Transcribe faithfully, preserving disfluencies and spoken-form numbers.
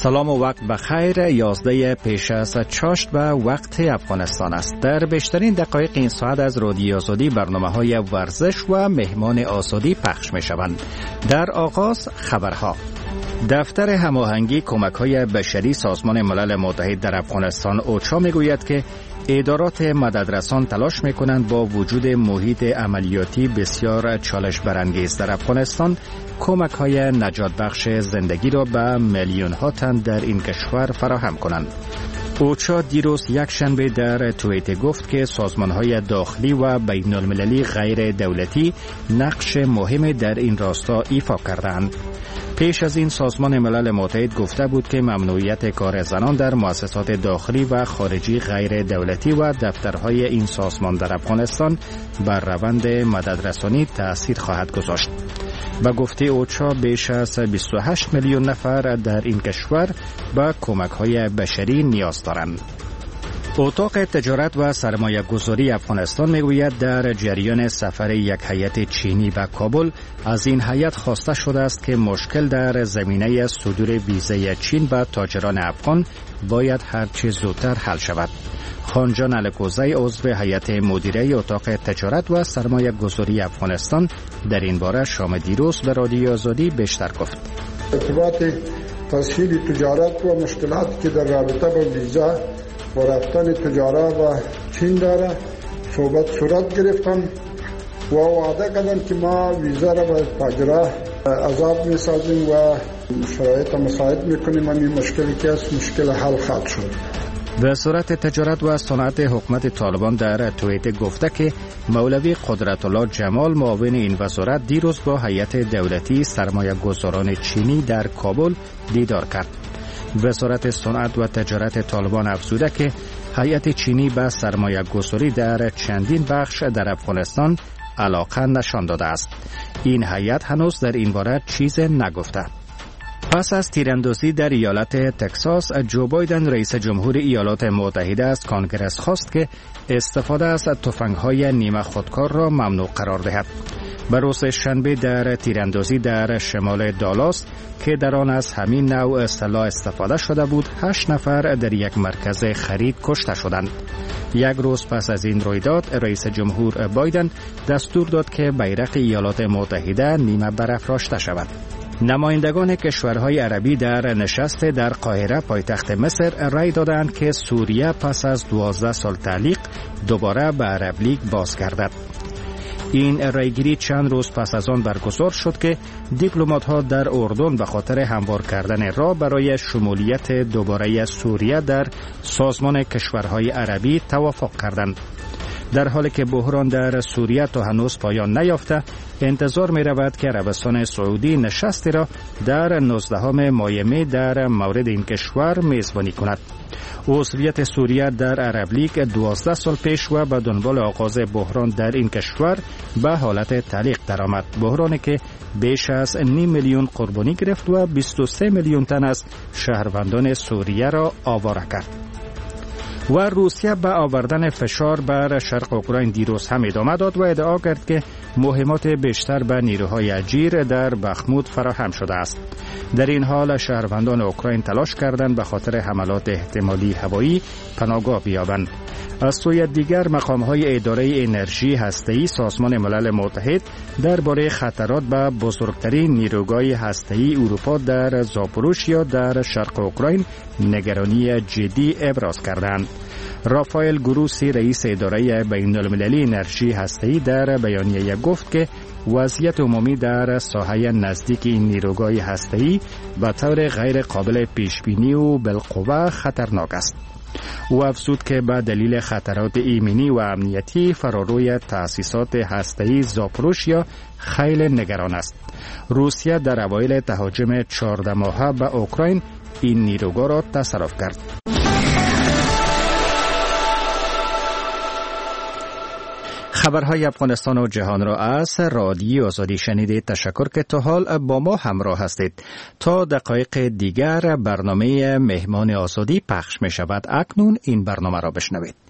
سلام و وقت بخیر. یازده پیش از چاشت به وقت افغانستان است. در بیشترین دقایق این ساعت از رادیو آزادی برنامه‌های ورزش و مهمان آزادی پخش می‌شوند. در آغاز خبرها. دفتر هماهنگی کمک‌های بشری سازمان ملل متحد در افغانستان اوچا می‌گوید که ادارات مددرسان تلاش می‌کنند با وجود محیط عملیاتی بسیار چالش برانگیز در افغانستان کمک‌های نجات بخش زندگی را به میلیون‌ها تن در این کشور فراهم کنند. اوچا دیروز یک شنبه در توییتر گفت که سازمان‌های داخلی و بین‌المللی غیر دولتی نقش مهمی در این راستا ایفا کردند. پیش از این سازمان ملل متحد گفته بود که ممنوعیت کار زنان در مؤسسات داخلی و خارجی غیر دولتی و دفترهای این سازمان در افغانستان بر روند مددرسانی تأثیر خواهد گذاشت. به گفته اوچا بیش از بیست و هشت میلیون نفر در این کشور به کمک‌های بشری نیاز دارند. اتاق تجارت و سرمایه گذاری افغانستان میگوید در جریان سفر یک هیئت چینی به کابل از این هیئت خواسته شده است که مشکل در زمینه صدور ویزای چین به تاجران افغان باید هرچه زودتر حل شود. خانجان الکوزی عضو هیئت مدیره اتاق تجارت و سرمایه گذاری افغانستان در این باره شام دیروز به رادیو آزادی بیشتر گفت. ارتباط تسهیل تجارت و مشکلاتی که در رابطه با ویزا و رفتن تجارت و چین داره صحبت صورت گرفتم و وعده کردن که ما ویزا را به تاجران آزاد میسازیم و شرایط مساعد میکنیم. این مشکلی که است مشکل حل خواهد شد. وزارت تجارت و صنعت حکومت طالبان در توییتر گفته که مولوی قدرت الله جمال معاون این وزارت دیروز با هیئت دولتی سرمایه گذاران چینی در کابل دیدار کرد. وزارت صنعت و تجارت طالبان افزوده که هیئت چینی به سرمایه گذاری در چندین بخش در افغانستان علاقه نشان داده است. این هیئت هنوز در این باره چیز نگفته. پس از تیراندازی در ایالت تگزاس، جو بایدن رئیس جمهور ایالات متحده از کانگرس خواست که استفاده از تفنگ‌های نیمه خودکار را ممنوع قرار دهد. به روز شنبه در تیراندازی در شمال دالاس که در آن از همین نوع سلاح استفاده شده بود، هشت نفر در یک مرکز خرید کشته شدند. یک روز پس از این رویداد، رئیس جمهور بایدن دستور داد که بیرق ایالات متحده نیمه برافراشته شود. نمایندگان کشورهای عربی در نشست در قاهره پایتخت مصر رأی دادند که سوریه پس از دوازده سال تعلیق دوباره به عرب لیگ بازگردد. این رأیگیری چند روز پس از آن برگزار شد که دیپلمات‌ها در اردن به خاطر هموار کردن راه برای شمولیت دوباره سوریه در سازمان کشورهای عربی توافق کردند. در حالی که بحران در سوریه تا هنوز پایان نیافته، انتظار می رود که عربستان سعودی نشستی را در نوزدهم ماه می در مورد این کشور میزبانی کند. عضویت سوریه در عرب لیگ دوازده سال پیش و به دنبال آغاز بحران در این کشور به حالت تعلیق درآمد. بحرانی که بیش از نیم میلیون قربانی گرفت و بیست و سه میلیون تن از شهروندان سوریه را آواره کرد. و روسیه به آوردن فشار بر شرق اوکراین دیروز هم ادامه داد و ادعا کرد که مهمات بیشتر به نیروهای اجیر در بخمود فراهم شده است. در این حال شهروندان اوکراین تلاش کردند به خاطر حملات احتمالی هوایی پناهگاه بیابند. از سوی دیگر مقام‌های اداره انرژی هسته‌ای سازمان ملل متحد درباره خطرات به بزرگترین نیروگاه هسته‌ای اروپا در زاپوروژیا در شرق اوکراین نگرانی جدی ابراز کردند. رافائل گروسی رئیس اداره بین‌المللی انرژی هسته‌ای در بیانیه گفت که وضعیت عمومی در ساحه نزدیک این نیروگاه هسته‌ای به طور غیر قابل پیش‌بینی و بالقوه خطرناک است. او افزود که به دلیل خطرات ایمنی و امنیتی فراروی تأسیسات هسته‌ای زاپوروژیا خیلی نگران است. روسیه در اوایل تهاجم چهارده ماهه به اوکراین این نیروگاه را تصرف کرد. خبرهای افغانستان و جهان را از رادیو آزادی شنیدید. تشکر که تا حال با ما همراه هستید. تا دقایق دیگر برنامه مهمان آزادی پخش می شود. اکنون این برنامه را بشنوید.